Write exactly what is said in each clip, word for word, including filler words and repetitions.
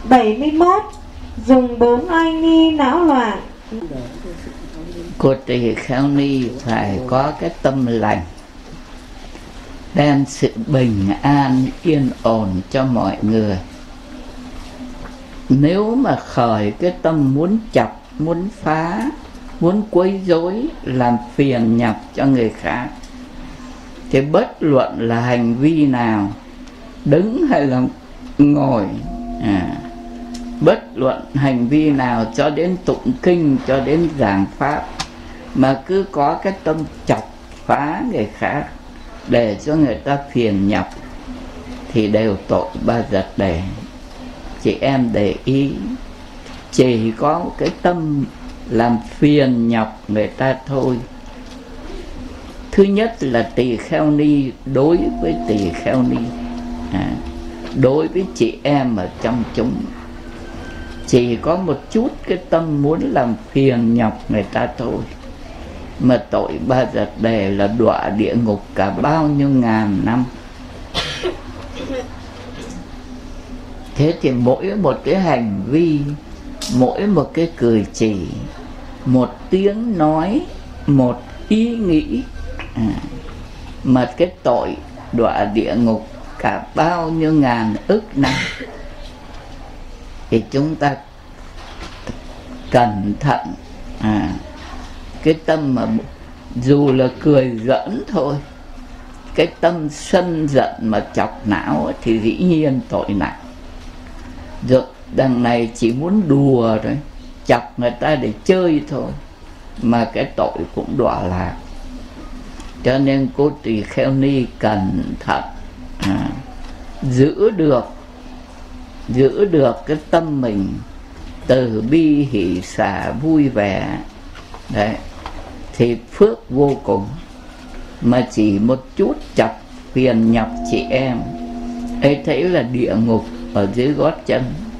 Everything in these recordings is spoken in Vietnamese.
bảy mươi mốt. Dùng bốn oai nghi não loạn. Cô tỳ kheo ni phải có cái tâm lành, đem sự bình an yên ổn cho mọi người. Nếu mà khởi cái tâm muốn chọc, muốn phá, muốn quấy rối, làm phiền nhập cho người khác, thì bất luận là hành vi nào, đứng hay là ngồi, à, bất luận hành vi nào, cho đến tụng kinh, cho đến giảng pháp, mà cứ có cái tâm chọc phá người khác để cho người ta phiền nhập, thì đều tội ba giật đề. Chị em để ý, chỉ có cái tâm làm phiền nhọc người ta thôi. Thứ nhất là tỳ kheo ni đối với tỳ kheo ni, à, đối với chị em ở trong chúng, chỉ có một chút cái tâm muốn làm phiền nhọc người ta thôi, mà tội ba giật đề là đọa địa ngục cả bao nhiêu ngàn năm. Thế thì mỗi một cái hành vi, mỗi một cái cử chỉ, một tiếng nói, một ý nghĩ, à, mà cái tội đọa địa ngục cả bao nhiêu ngàn ức năm, thì chúng ta cẩn thận, à, cái tâm mà dù là cười giỡn thôi, cái tâm sân giận mà chọc não thì dĩ nhiên tội nặng. Rồi đằng này chỉ muốn đùa rồi, chọc người ta để chơi thôi, mà cái tội cũng đọa lạc. Cho nên cô tỳ kheo ni cẩn thận, à, giữ được giữ được cái tâm mình từ bi hỷ xả vui vẻ đấy, thì phước vô cùng. Mà chỉ một chút chọc phiền nhọc chị em ấy, thấy là địa ngục ở dưới gót chân.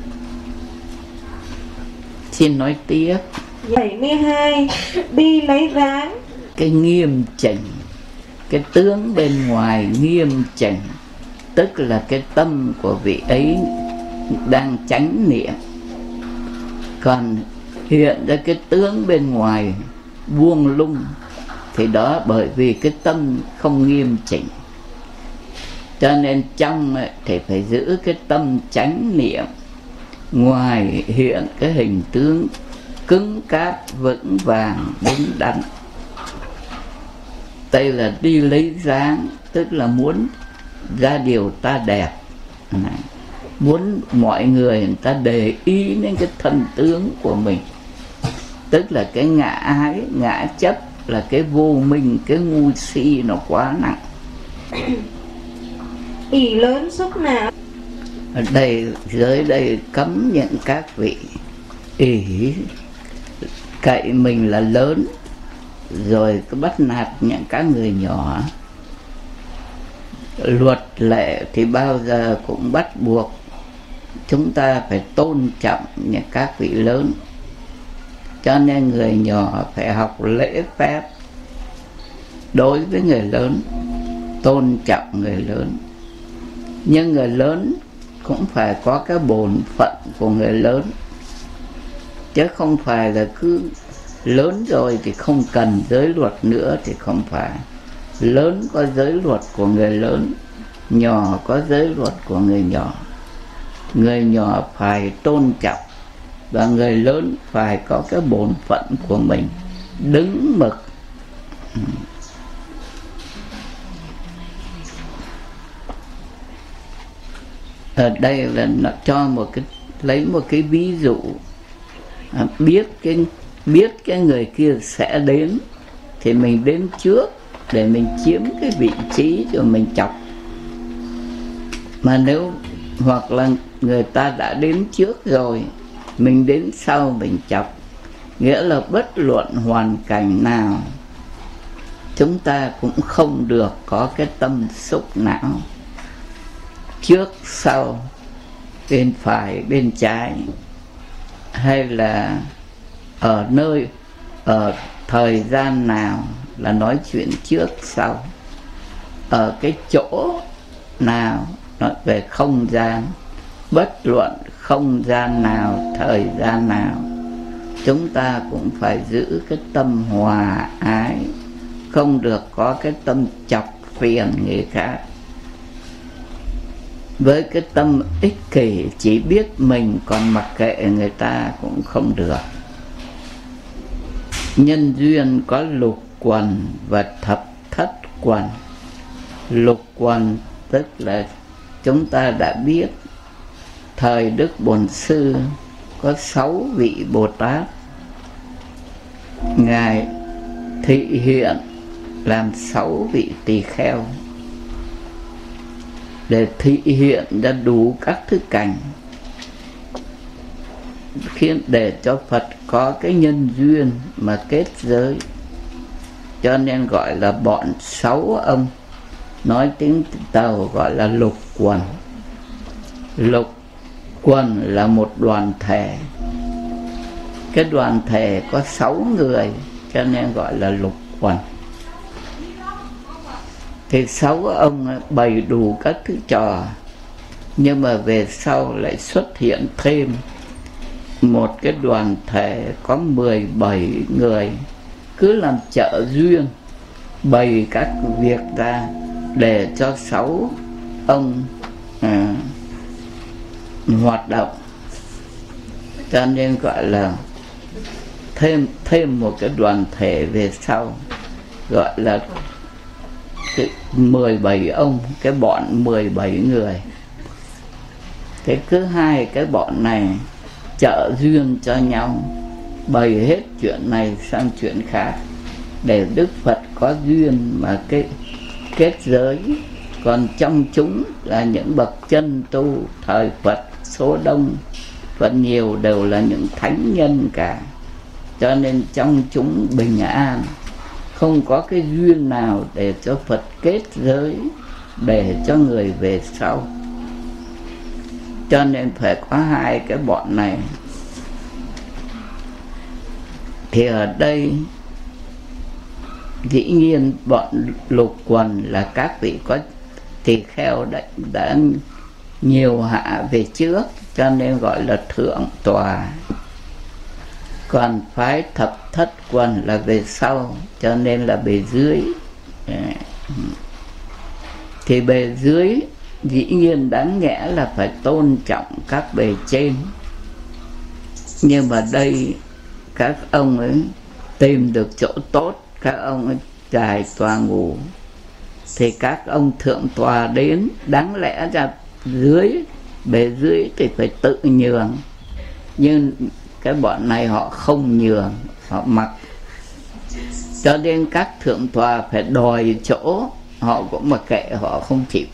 Xin nói tiếp. Bảy mươi hai. Bi lấy dáng. Cái nghiêm chỉnh, cái tướng bên ngoài nghiêm chỉnh, tức là cái tâm của vị ấy đang chánh niệm. Còn hiện ra cái tướng bên ngoài buông lung, thì đó bởi vì cái tâm không nghiêm chỉnh. Cho nên trong thì phải giữ cái tâm chánh niệm, ngoài hiện cái hình tướng cứng cáp vững vàng đúng đắn. Đây là đi lấy dáng, tức là muốn ra điều ta đẹp này, muốn mọi người người ta để ý đến cái thân tướng của mình, tức là cái ngã ái, ngã chấp là cái vô minh, cái ngu si nó quá nặng. Ỷ lớn xúc não. Ở đây, dưới đây cấm những các vị ỷ cậy mình là lớn, rồi cứ bắt nạt những các người nhỏ. Luật lệ thì bao giờ cũng bắt buộc chúng ta phải tôn trọng những các vị lớn. Cho nên người nhỏ phải học lễ phép đối với người lớn, tôn trọng người lớn. Nhưng người lớn cũng phải có cái bổn phận của người lớn, chứ không phải là cứ lớn rồi thì không cần giới luật nữa, thì không phải. Lớn có giới luật của người lớn, nhỏ có giới luật của người nhỏ. Người nhỏ phải tôn trọng, và người lớn phải có cái bổn phận của mình, đứng mực. Ở đây là nó cho một cái, lấy một cái ví dụ, à, biết cái biết cái người kia sẽ đến thì mình đến trước để mình chiếm cái vị trí cho mình chọc. Mà nếu hoặc là người ta đã đến trước rồi, mình đến sau mình chọc, nghĩa là bất luận hoàn cảnh nào chúng ta cũng không được có cái tâm xúc não, trước sau, bên phải bên trái, hay là ở nơi, ở thời gian nào là nói chuyện trước sau, ở cái chỗ nào nói về không gian, bất luận không gian nào, thời gian nào, chúng ta cũng phải giữ cái tâm hòa ái, không được có cái tâm chọc phiền người khác. Với cái tâm ích kỷ chỉ biết mình còn mặc kệ người ta cũng không được. Nhân duyên có lục quần và thập thất quần. Lục quần tức là chúng ta đã biết thời Đức Bổn Sư có sáu vị Bồ Tát. Ngài thị hiện làm sáu vị tỳ kheo để thị hiện ra đủ các thứ cảnh, khiến để cho Phật có cái nhân duyên mà kết giới. Cho nên gọi là bọn sáu ông, nói tiếng Tàu gọi là lục quần. Lục quần là một đoàn thể, cái đoàn thể có sáu người cho nên gọi là lục quần. Thì sáu ông bày đủ các thứ trò, nhưng mà về sau lại xuất hiện thêm một cái đoàn thể có mười bảy người, cứ làm trợ duyên bày các việc ra để cho sáu ông à, hoạt động. Cho nên gọi là thêm thêm một cái đoàn thể về sau, gọi là cái mười bảy ông, cái bọn mười bảy người. Thế cứ hai cái bọn này trợ duyên cho nhau, bày hết chuyện này sang chuyện khác để Đức Phật có duyên mà cái kết giới. Còn trong chúng là những bậc chân tu thời Phật, số đông phần nhiều đều là những thánh nhân cả, cho nên trong chúng bình an, không có cái duyên nào để cho Phật kết giới để cho người về sau. Cho nên phải có hai cái bọn này. Thì ở đây dĩ nhiên bọn lục quần là các vị có tỳ kheo đã, đã nhiều hạ về trước, cho nên gọi là thượng tòa. Còn phái thập thất quần là về sau, cho nên là bề dưới. Thì bề dưới dĩ nhiên đáng nhẽ là phải tôn trọng các bề trên, nhưng mà đây các ông ấy tìm được chỗ tốt, các ông ấy trải tòa ngủ, thì các ông thượng tòa đến, đáng lẽ ra dưới bề dưới thì phải tự nhường, nhưng cái bọn này họ không nhường, họ mặc. Cho nên các thượng tòa phải đòi chỗ, họ cũng mặc kệ, họ không chịu.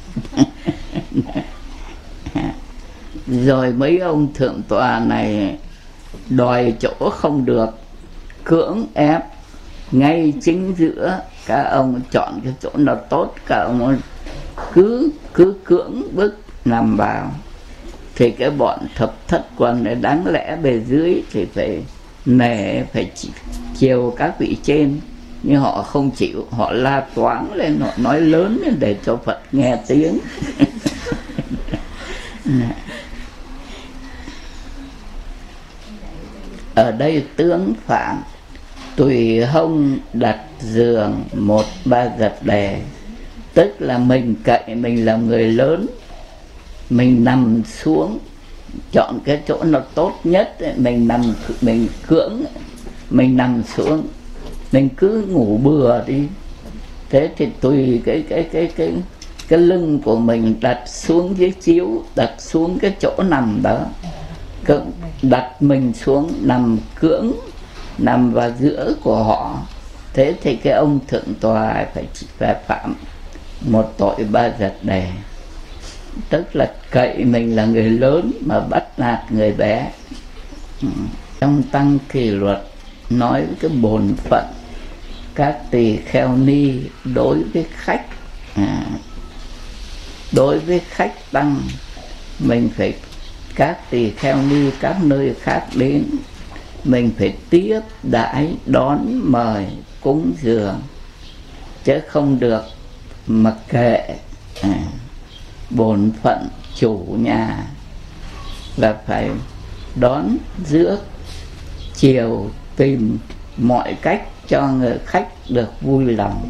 Rồi mấy ông thượng tòa này đòi chỗ không được, cưỡng ép ngay chính giữa, các ông chọn cái chỗ nào tốt, các ông cứ cứ cưỡng bức nằm vào. Thì cái bọn thập thất quần này đáng lẽ bề dưới thì phải nể, phải chiều các vị trên, nhưng họ không chịu, họ la toáng lên, họ nói lớn lên để cho Phật nghe tiếng. Ở đây tướng phạm tùy hông đặt giường một ba gật đề, tức là mình cậy mình là người lớn, mình nằm xuống, chọn cái chỗ nó tốt nhất, mình nằm, mình cưỡng, mình nằm xuống, mình cứ ngủ bừa đi. Thế thì tùy cái cái cái cái cái lưng của mình đặt xuống dưới chiếu, đặt xuống cái chỗ nằm đó, đặt mình xuống nằm cưỡng, nằm vào giữa của họ. Thế thì cái ông thượng tòa phải phải phạm một tội ba gật đề, tức là cậy mình là người lớn mà bắt nạt người bé. Trong tăng kỷ luật nói cái bổn phận các tỳ kheo ni đối với khách, à, đối với khách tăng, mình phải, các tỳ kheo ni các nơi khác đến, mình phải tiếp đãi đón mời cúng dường, chứ không được mặc kệ. À, bổn phận chủ nhà là phải đón rước chiều, tìm mọi cách cho người khách được vui lòng.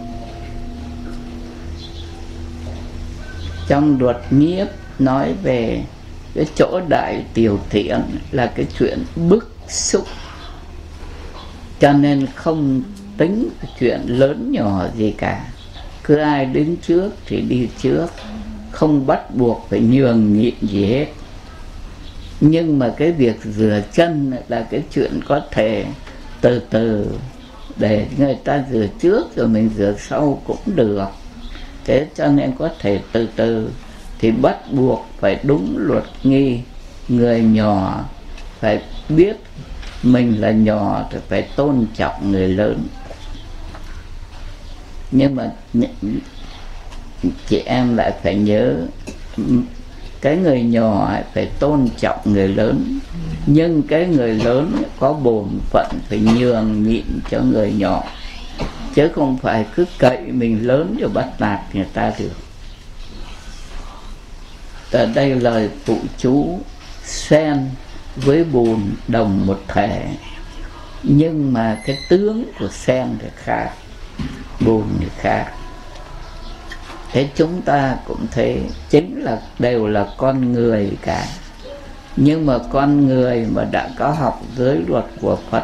Trong luật nhiếp nói về cái chỗ đại tiểu tiện là cái chuyện bức xúc, cho nên không tính chuyện lớn nhỏ gì cả. Cứ ai đến trước thì đi trước, không bắt buộc phải nhường nhịn gì hết. Nhưng mà cái việc rửa chân là cái chuyện có thể từ từ, để người ta rửa trước rồi mình rửa sau cũng được. Thế cho nên có thể từ từ, thì bắt buộc phải đúng luật nghi. Người nhỏ phải biết mình là nhỏ thì phải tôn trọng người lớn. Nhưng mà chị em lại phải nhớ, cái người nhỏ phải tôn trọng người lớn, nhưng cái người lớn có bổn phận phải nhường nhịn cho người nhỏ, chứ không phải cứ cậy mình lớn rồi bắt nạt người ta được. Ở đây lời phụ chú sen với bùn đồng một thể, nhưng mà cái tướng của sen thì khác, bùn thì khác. Thế chúng ta cũng thế, chính là đều là con người cả. Nhưng mà con người mà đã có học giới luật của Phật,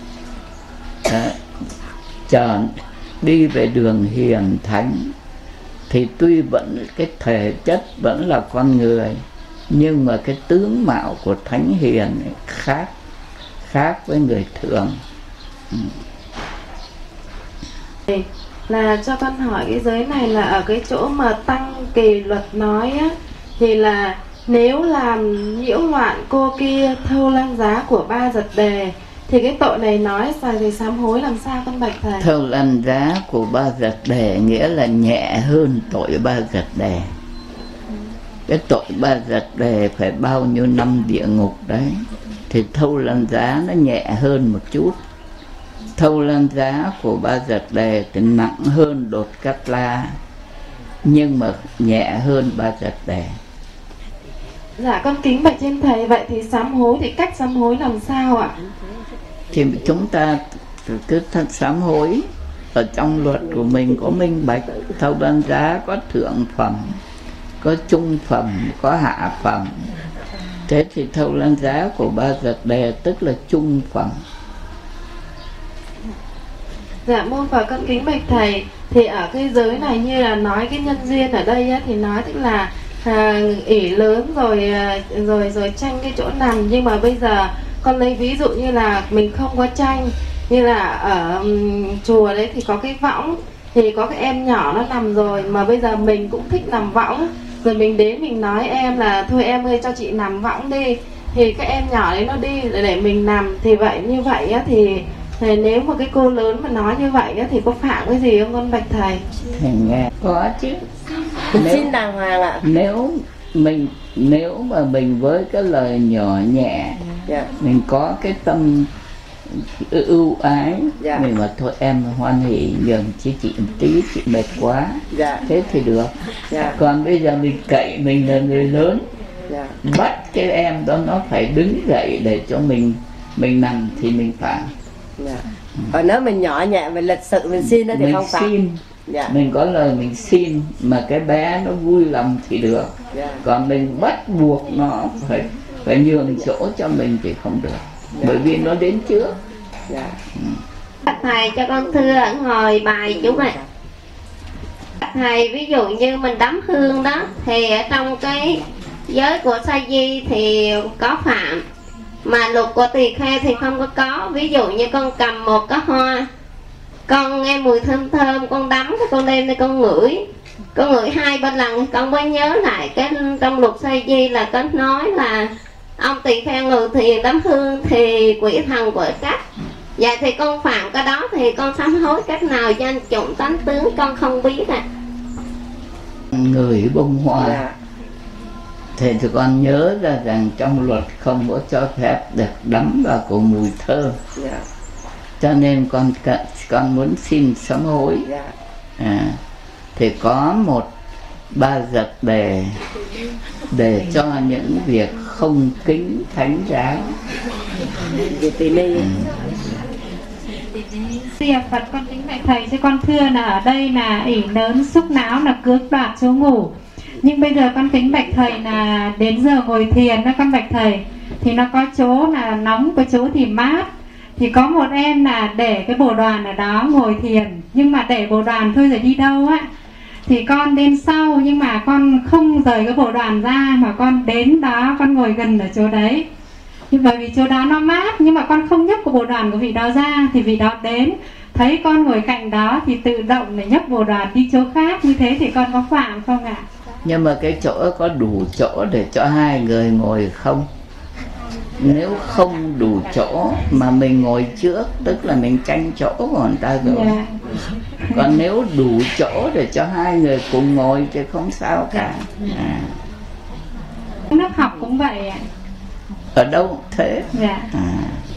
chọn đi về đường hiền thánh, thì tuy vẫn cái thể chất vẫn là con người, nhưng mà cái tướng mạo của thánh hiền khác, khác với người thường. Ừ. Là cho con hỏi cái giới này là ở cái chỗ mà tăng kỳ luật nói á, thì là nếu làm nhiễu loạn cô kia thâu lan giá của ba giật đề, thì cái tội này nói xài thì sám hối làm sao con bạch thầy? Thâu lan giá của ba giật đề nghĩa là nhẹ hơn tội ba giật đề. Cái tội ba giật đề phải bao nhiêu năm địa ngục đấy, thì thâu lan giá nó nhẹ hơn một chút. Thâu lan giá của ba giật đề thì nặng hơn đột cát la, nhưng mà nhẹ hơn ba giật đề. Dạ con kính bạch trên thầy, vậy thì sám hối thì cách sám hối làm sao ạ? Thì chúng ta cứ sám hối ở trong luật của mình có minh bạch. Thâu lan giá có thượng phẩm, có trung phẩm, có hạ phẩm. Thế thì thâu lan giá của ba giật đề tức là trung phẩm. Dạ môn Phật con kính bạch thầy, thì ở cái giới này như là nói cái nhân duyên ở đây á, thì nói tức là à, ỷ lớn rồi rồi rồi tranh cái chỗ nằm. Nhưng mà bây giờ con lấy ví dụ như là mình không có tranh, như là ở um, chùa đấy thì có cái võng, thì có cái em nhỏ nó nằm rồi, mà bây giờ mình cũng thích nằm võng, rồi mình đến mình nói em là thôi em ơi cho chị nằm võng đi, thì cái em nhỏ đấy nó đi để mình nằm. Thì vậy như vậy á, thì thầy nếu mà cái cô lớn mà nói như vậy á, thì có phạm cái gì không con bạch thầy? Thầy nghe có chứ. Nếu, xin đàng hoàng ạ. Nếu mình nếu mà mình với cái lời nhỏ nhẹ, dạ. mình có cái tâm ưu ái, dạ. mình mà thôi em hoan hỉ nhường chứ chị một tí, chị mệt quá, dạ. thế thì được. dạ. Còn bây giờ mình cậy mình là người lớn, dạ. bắt cái em đó nó phải đứng dậy để cho mình mình nằm thì mình phạm. Dạ. Còn nếu mình nhỏ nhẹ, mình lịch sự mình xin đó thì mình không phạm. Xin, dạ. Mình có lời mình xin mà cái bé nó vui lòng thì được. dạ. Còn mình bắt buộc nó phải phải nhường chỗ cho mình thì không được. dạ. Bởi vì nó đến trước. dạ. ừ. Thầy cho con thưa ngồi bài chú này. Thầy ví dụ như mình đắm hương đó, thì ở trong cái giới của sa di thì có phạm, mà luật của tỳ kheo thì không có có. Ví dụ như con cầm một cái hoa, con nghe mùi thơm thơm, con đắm cái con đem đây con ngửi, con ngửi hai ba lần con mới nhớ lại cái trong luật sa di là có nói là ông tỳ kheo ngự thiền đắm hương thì quỷ thần quỷ trách. Vậy thì con phạm cái đó thì con sám hối cách nào danh chủng tánh tướng con không biết à? Người bông hoa. dạ. Thế thì con nhớ ra rằng trong luật không có cho phép được đắm vào của mùi thơm. dạ. Cho nên con con muốn xin sám hối. dạ. à, Thì có một ba giật đề để cho những việc không kính thánh giáo. Vì tỳ ni. Di Phật, con kính bạch thầy cho con thưa là ở đây là ỷ lớn xúc não là cưỡng đoạt chỗ ngủ. Nhưng bây giờ con kính bạch thầy là đến giờ ngồi thiền đó con bạch thầy, thì nó có chỗ là nóng, có chỗ thì mát. Thì có một em là để cái bồ đoàn ở đó ngồi thiền, nhưng mà để bồ đoàn thôi rồi đi đâu á. Thì con đến sau nhưng mà con không rời cái bồ đoàn ra, mà con đến đó con ngồi gần ở chỗ đấy. Nhưng bởi vì chỗ đó nó mát, nhưng mà con không nhấc cái bồ đoàn của vị đó ra, thì vị đó đến thấy con ngồi cạnh đó thì tự động để nhấc bồ đoàn đi chỗ khác. Như thế thì con có phạm không ạ? Nhưng mà cái chỗ có đủ chỗ để cho hai người ngồi không? Nếu không đủ chỗ mà mình ngồi trước, tức là mình tranh chỗ của người ta rồi. Dạ. Còn nếu đủ chỗ để cho hai người cùng ngồi thì không sao cả. À. Lớp học cũng vậy ạ. Ở đâu thế? Dạ. À.